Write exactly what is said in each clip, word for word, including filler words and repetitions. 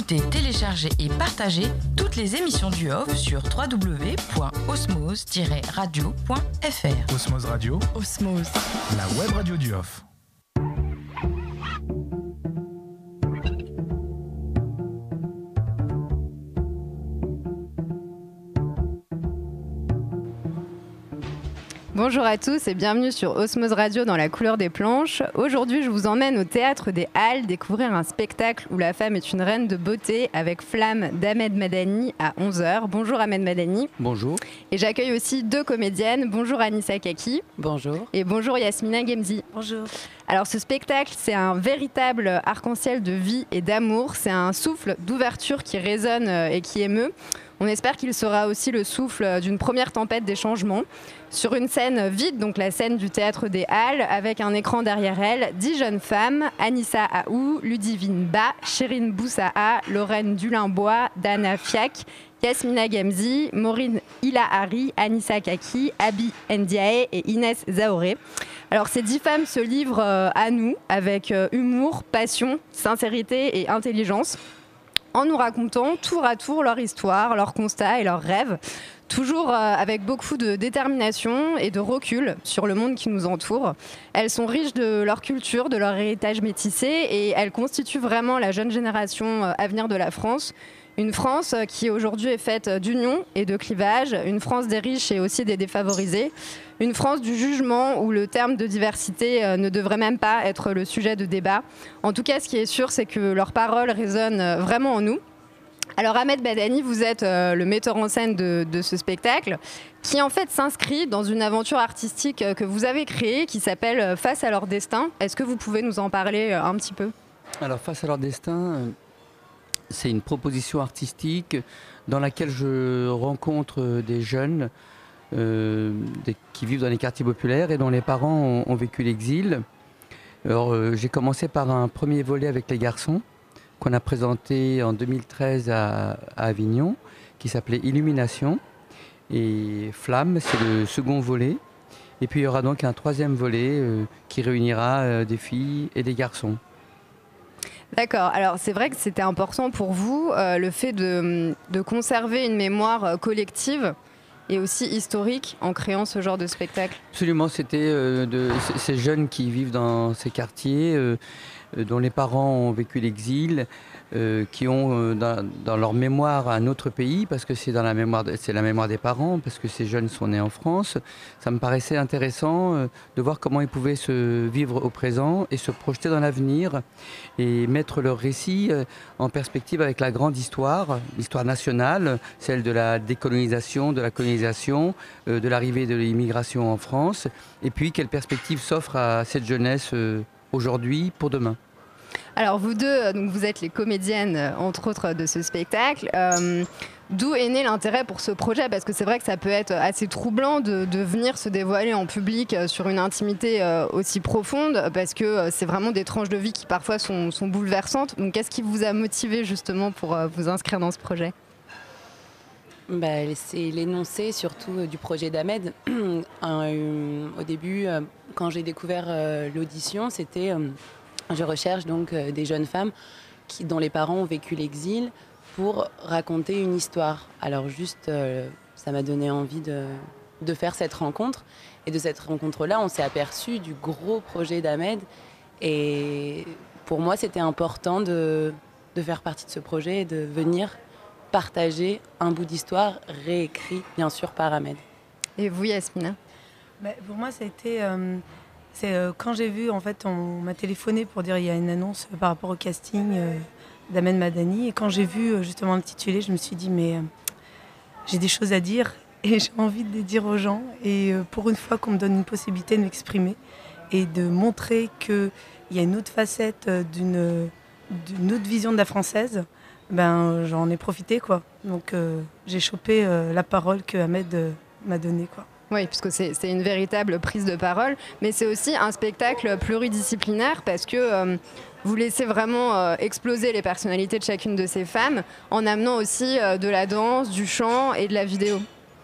écouter, télécharger et partager toutes les émissions du Off sur w w w point osmose tiret radio point f r. Osmose Radio, Osmose, la web radio du Off. Bonjour à tous et bienvenue sur Osmose Radio dans la couleur des planches. Aujourd'hui, je vous emmène au Théâtre des Halles découvrir un spectacle où la femme est une reine de beauté avec Flamme d'Ahmed Madani à onze heures. Bonjour Ahmed Madani. Bonjour. Et j'accueille aussi deux comédiennes. Bonjour Anissa Kaki. Bonjour. Et bonjour Yasmina Gemzi. Bonjour. Alors ce spectacle, c'est un véritable arc-en-ciel de vie et d'amour. C'est un souffle d'ouverture qui résonne et qui émeut. On espère qu'il sera aussi le souffle d'une première tempête des changements. Sur une scène vide, donc la scène du Théâtre des Halles, avec un écran derrière elle, dix jeunes femmes, Anissa Aou, Ludivine Ba, Chérine Boussaha, Lorraine Dulimbois, Dana Fiak, Yasmina Gemzi, Maureen Ilahari, Anissa Kaki, Abi Ndiaye et Inès Zaoré. Alors ces dix femmes se livrent à nous avec humour, passion, sincérité et intelligence, en nous racontant tour à tour leur histoire, leurs constats et leurs rêves, toujours avec beaucoup de détermination et de recul sur le monde qui nous entoure. Elles sont riches de leur culture, de leur héritage métissé et elles constituent vraiment la jeune génération à venir de la France. Une France qui aujourd'hui est faite d'union et de clivage, une France des riches et aussi des défavorisés, une France du jugement où le terme de diversité ne devrait même pas être le sujet de débat. En tout cas, ce qui est sûr, c'est que leurs paroles résonnent vraiment en nous. Alors Ahmed Madani, vous êtes euh, le metteur en scène de, de ce spectacle qui en fait s'inscrit dans une aventure artistique que vous avez créée qui s'appelle Face à leur destin. Est-ce que vous pouvez nous en parler euh, un petit peu ? Alors Face à leur destin, euh, c'est une proposition artistique dans laquelle je rencontre des jeunes euh, des, qui vivent dans les quartiers populaires et dont les parents ont, ont vécu l'exil. Alors euh, j'ai commencé par un premier volet avec les garçons, qu'on a présenté en deux mille treize à, à Avignon, qui s'appelait Illumination. Et Flamme, c'est le second volet. Et puis il y aura donc un troisième volet euh, qui réunira euh, des filles et des garçons. D'accord, alors c'est vrai que c'était important pour vous, euh, le fait de, de conserver une mémoire collective et aussi historique en créant ce genre de spectacle. Absolument, c'était euh, de c- ces jeunes qui vivent dans ces quartiers, euh, dont les parents ont vécu l'exil, euh, qui ont euh, dans, dans leur mémoire un autre pays, parce que c'est dans la mémoire, de, c'est la mémoire des parents, parce que ces jeunes sont nés en France. Ça me paraissait intéressant euh, de voir comment ils pouvaient se vivre au présent et se projeter dans l'avenir et mettre leur récit euh, en perspective avec la grande histoire, l'histoire nationale, celle de la décolonisation, de la colonisation, euh, de l'arrivée de l'immigration en France, et puis quelle perspective s'offre à cette jeunesse euh, aujourd'hui pour demain. Alors vous deux, donc vous êtes les comédiennes, entre autres, de ce spectacle. Euh, d'où est né l'intérêt pour ce projet ? Parce que c'est vrai que ça peut être assez troublant de, de venir se dévoiler en public sur une intimité euh, aussi profonde, parce que c'est vraiment des tranches de vie qui parfois sont, sont bouleversantes. Donc qu'est-ce qui vous a motivé justement pour euh, vous inscrire dans ce projet ? Bah, c'est l'énoncé surtout euh, du projet d'Ahmed. Un, euh, au début, euh, quand j'ai découvert euh, l'audition, c'était... Euh, je recherche donc euh, des jeunes femmes qui, dont les parents ont vécu l'exil pour raconter une histoire. Alors juste, euh, ça m'a donné envie de, de faire cette rencontre. Et de cette rencontre-là, on s'est aperçu du gros projet d'Ahmed. Et pour moi, c'était important de, de faire partie de ce projet et de venir partager un bout d'histoire réécrit, bien sûr, par Ahmed. Et vous, Yasmina ? Bah, pour moi, ça a été... Euh, c'est, euh, quand j'ai vu, en fait, on m'a téléphoné pour dire qu'il y a une annonce par rapport au casting euh, d'Ahmed Madani. Et quand j'ai vu euh, justement l'intitulé, je me suis dit, mais euh, j'ai des choses à dire et j'ai envie de les dire aux gens. Et euh, pour une fois qu'on me donne une possibilité de m'exprimer et de montrer qu'il y a une autre facette euh, d'une, d'une autre vision de la française, ben, j'en ai profité, quoi. Donc euh, j'ai chopé euh, la parole que Ahmed euh, m'a donnée, quoi. Oui, puisque c'est, c'est une véritable prise de parole, mais c'est aussi un spectacle pluridisciplinaire parce que euh, vous laissez vraiment euh, exploser les personnalités de chacune de ces femmes en amenant aussi euh, de la danse, du chant et de la vidéo.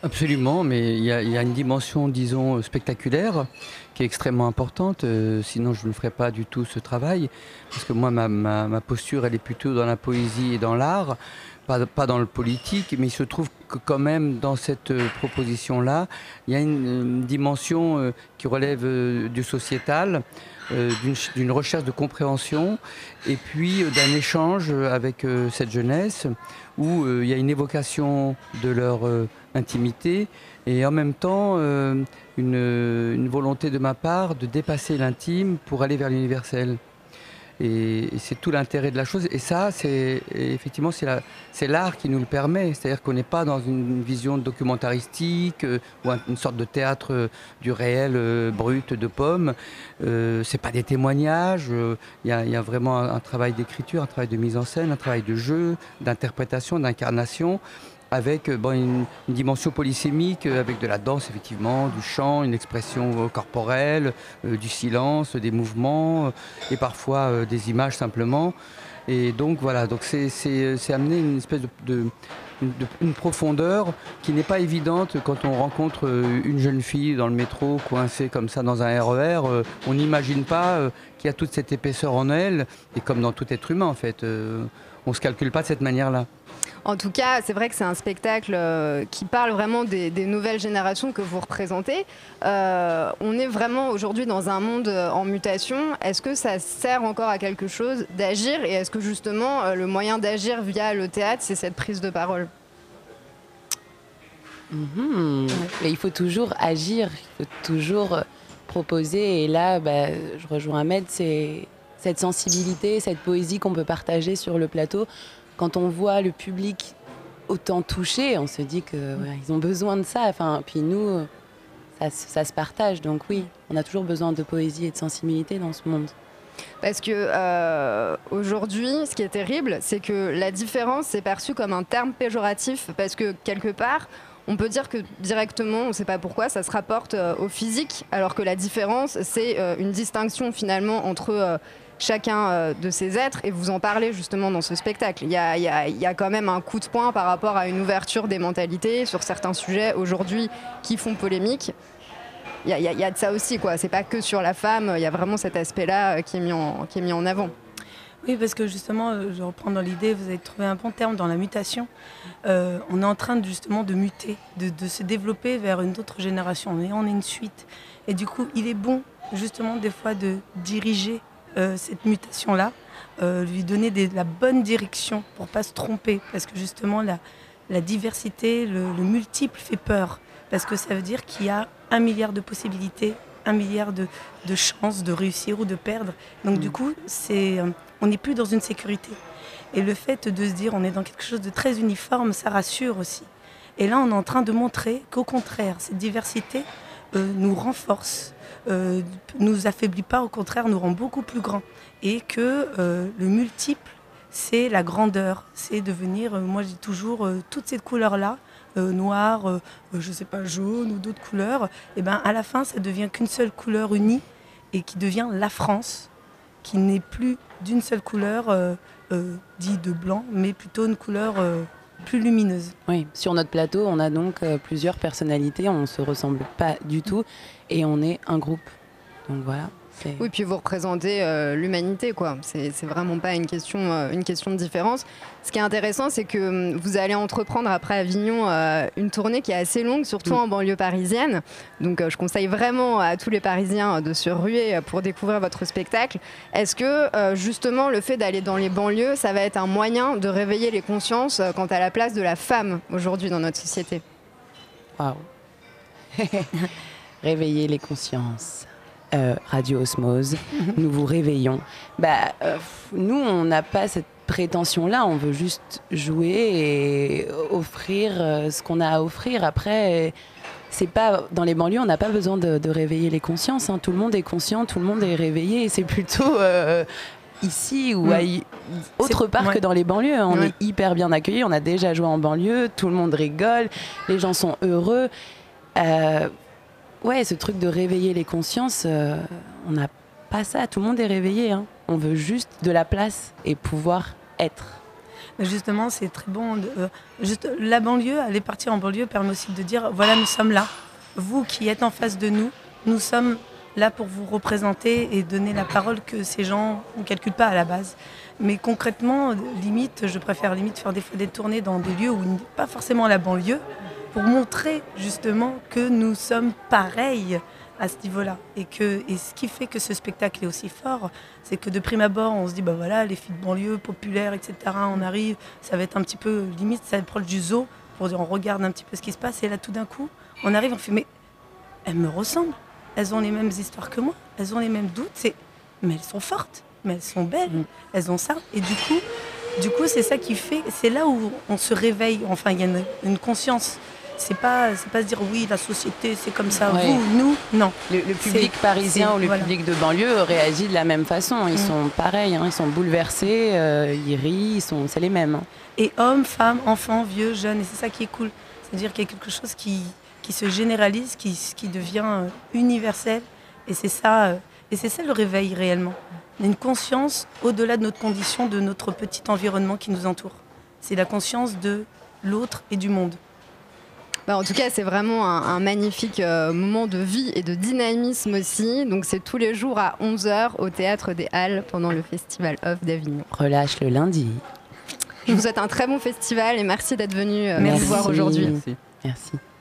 Absolument, mais il y, a, il y a une dimension, disons, spectaculaire qui est extrêmement importante. Euh, sinon, je ne ferais pas du tout ce travail. Parce que moi, ma, ma, ma posture, elle est plutôt dans la poésie et dans l'art, pas, pas dans le politique. Mais il se trouve que quand même, dans cette euh, proposition-là, il y a une, une dimension euh, qui relève euh, du sociétal, euh, d'une, d'une recherche de compréhension et puis euh, d'un échange avec euh, cette jeunesse où euh, il y a une évocation de leur euh, intimité et en même temps euh, une, une volonté de ma part de dépasser l'intime pour aller vers l'universel. Et, et c'est tout l'intérêt de la chose. Et ça, c'est effectivement, c'est, la, c'est l'art qui nous le permet. C'est-à-dire qu'on n'est pas dans une vision documentaristique euh, ou un, une sorte de théâtre euh, du réel euh, brut de pommes. Euh, c'est pas des témoignages. Il euh, y, y a vraiment un, un travail d'écriture, un travail de mise en scène, un travail de jeu, d'interprétation, d'incarnation, avec bon, une, une dimension polysémique, avec de la danse effectivement, du chant, une expression corporelle, euh, du silence, des mouvements, euh, et parfois euh, des images simplement. Et donc voilà, donc c'est, c'est, c'est amener une espèce de, de, de une profondeur qui n'est pas évidente quand on rencontre une jeune fille dans le métro, coincée comme ça dans un R E R. Euh, on n'imagine pas euh, qu'il y a toute cette épaisseur en elle, et comme dans tout être humain en fait, euh, on ne se calcule pas de cette manière-là. En tout cas, c'est vrai que c'est un spectacle euh, qui parle vraiment des, des nouvelles générations que vous représentez. Euh, on est vraiment aujourd'hui dans un monde en mutation. Est-ce que ça sert encore à quelque chose d'agir et est-ce que justement euh, le moyen d'agir via le théâtre, c'est cette prise de parole ? Mmh. Mais il faut toujours agir, il faut toujours proposer. Et là, bah, je rejoins Ahmed, c'est cette sensibilité, cette poésie qu'on peut partager sur le plateau. Quand on voit le public autant touché, on se dit qu'ils ouais, ont besoin de ça. Enfin, puis nous, ça, ça se partage. Donc oui, on a toujours besoin de poésie et de sensibilité dans ce monde. Parce que euh, aujourd'hui, ce qui est terrible, c'est que la différence est perçue comme un terme péjoratif. Parce que quelque part, on peut dire que directement, on ne sait pas pourquoi, ça se rapporte euh, au physique. Alors que la différence, c'est euh, une distinction finalement entre... Euh, chacun euh, de ces êtres, et vous en parlez justement dans ce spectacle. Il y a, il y a, il y a quand même un coup de poing par rapport à une ouverture des mentalités sur certains sujets aujourd'hui qui font polémique. Il y a, il y a, il y a de ça aussi, quoi. C'est pas que sur la femme, il y a vraiment cet aspect-là euh, qui est mis en, qui est mis en avant. Oui, parce que justement, je reprends dans l'idée, vous avez trouvé un bon terme dans la mutation. Euh, on est en train de, justement de muter, de, de se développer vers une autre génération. Et on est une suite. Et du coup, il est bon, justement, des fois, de diriger Euh, cette mutation-là, euh, lui donner des, la bonne direction pour ne pas se tromper, parce que justement la, la diversité, le, le multiple fait peur, parce que ça veut dire qu'il y a un milliard de possibilités, un milliard de, de chances de réussir ou de perdre. Donc mmh. du coup, c'est, euh, on n'est plus dans une sécurité. Et le fait de se dire on est dans quelque chose de très uniforme, ça rassure aussi. Et là, on est en train de montrer qu'au contraire, cette diversité euh, nous renforce, Euh, nous affaiblit pas, au contraire nous rend beaucoup plus grands, et que euh, le multiple c'est la grandeur, c'est devenir, euh, moi je dis toujours euh, toutes ces couleurs là, euh, noir, euh, je sais pas, jaune ou d'autres couleurs, et ben à la fin ça devient qu'une seule couleur unie et qui devient la France, qui n'est plus d'une seule couleur euh, euh, dit de blanc, mais plutôt une couleur euh, plus lumineuse. Oui, sur notre plateau, on a donc euh, plusieurs personnalités, on ne se ressemble pas du tout et on est un groupe. Donc voilà. C'est... Oui, puis vous représentez euh, l'humanité, quoi. C'est, c'est vraiment pas une question, euh, une question de différence. Ce qui est intéressant, c'est que euh, vous allez entreprendre après Avignon euh, une tournée qui est assez longue, surtout mmh. en banlieue parisienne. Donc euh, je conseille vraiment à tous les Parisiens de se ruer pour découvrir votre spectacle. Est-ce que euh, justement le fait d'aller dans les banlieues, ça va être un moyen de réveiller les consciences euh, quant à la place de la femme aujourd'hui dans notre société ? Waouh. Réveiller les consciences. Euh, Radio Osmose, nous vous réveillons. Bah, euh, nous, on n'a pas cette prétention-là, on veut juste jouer et offrir euh, ce qu'on a à offrir. Après, c'est pas dans les banlieues, on n'a pas besoin de, de réveiller les consciences. Hein. Tout le monde est conscient, tout le monde est réveillé. Et c'est plutôt euh, ici ou mmh. à y... autre part ouais. que dans les banlieues. On ouais. est hyper bien accueillis. On a déjà joué en banlieue, tout le monde rigole, les gens sont heureux. Euh, Ouais, ce truc de réveiller les consciences, euh, on n'a pas ça. Tout le monde est réveillé. Hein. On veut juste de la place et pouvoir être. Mais justement, c'est très bon. De, euh, juste, la banlieue, aller partir en banlieue permet aussi de dire, voilà, nous sommes là. Vous qui êtes en face de nous, nous sommes là pour vous représenter et donner la parole que ces gens ne calculent pas à la base. Mais concrètement, limite, je préfère limite faire des fois des tournées dans des lieux où pas forcément la banlieue, pour montrer justement que nous sommes pareils à ce niveau-là. Et, que, et ce qui fait que ce spectacle est aussi fort, c'est que de prime abord, on se dit, bah voilà, les filles de banlieue, populaires, et cetera, on arrive, ça va être un petit peu, limite, ça va être proche du zoo, pour dire, on regarde un petit peu ce qui se passe, et là, tout d'un coup, on arrive, on fait, mais elles me ressemblent, elles ont les mêmes histoires que moi, elles ont les mêmes doutes, c'est... mais elles sont fortes, mais elles sont belles, mmh. elles ont ça, et du coup, du coup, c'est ça qui fait, c'est là où on se réveille, enfin, il y a une, une conscience. C'est pas, c'est pas se dire oui, la société, c'est comme ça. Ouais. Vous, nous, non. Le, le public c'est, parisien c'est, ou le voilà. public de banlieue réagit de la même façon. Ils mmh. sont pareils, hein, ils sont bouleversés, euh, ils rient, ils sont, c'est les mêmes. Hein. Et hommes, femmes, enfants, vieux, jeunes, et c'est ça qui est cool. C'est-à-dire qu'il y a quelque chose qui, qui se généralise, qui, qui devient euh, universel. Et c'est ça, euh, et c'est ça le réveil réellement. Une conscience au-delà de notre condition, de notre petit environnement qui nous entoure. C'est la conscience de l'autre et du monde. Bah en tout cas, c'est vraiment un, un magnifique euh, moment de vie et de dynamisme aussi. Donc, c'est tous les jours à onze heures au Théâtre des Halles pendant le Festival Off d'Avignon. Relâche le lundi. Je vous souhaite un très bon festival et merci d'être venu euh, nous voir aujourd'hui. Merci. Merci.